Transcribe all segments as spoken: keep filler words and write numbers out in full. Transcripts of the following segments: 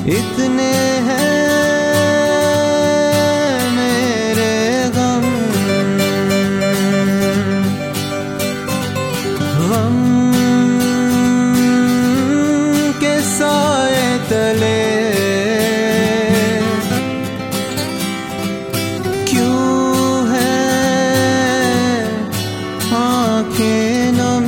इतने हैं मेरे गम, गम के साए तले क्यों है आँखें नम।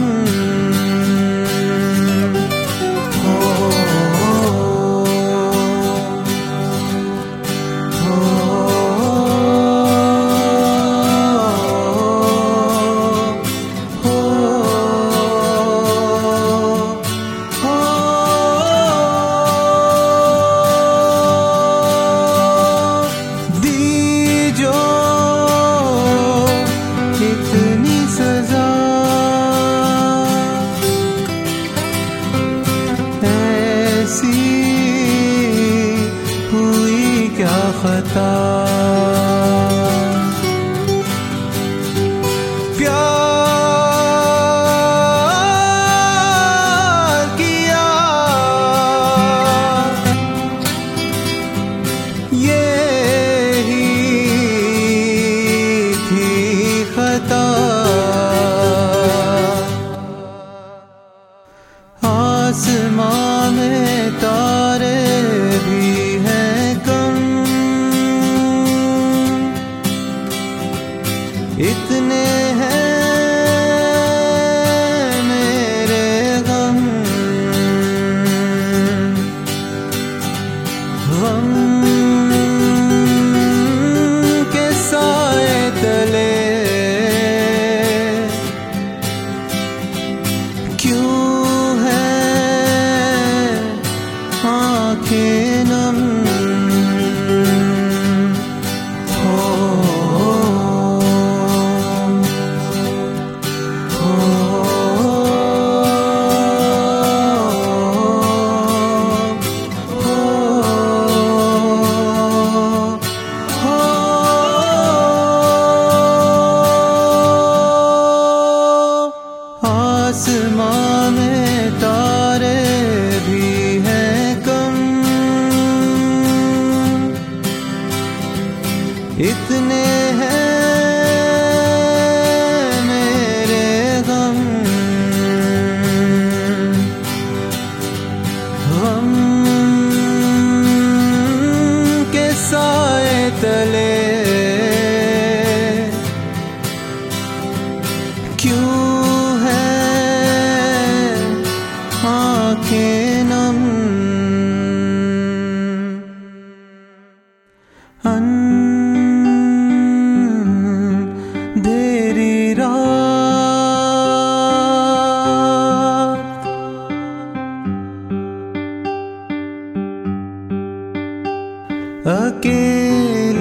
क्या खता प्यार किया ये ही थी खता। आसमां में तारे भी हैं कम, इतने हैं मेरे गम, गम के साए तले क्यों है आँखें नम। आसमां में तारे भी हैं कम, इतने हैं मेरे गम, गम के साए तले क्यों आँखें नम। अंधेरी रात अकेले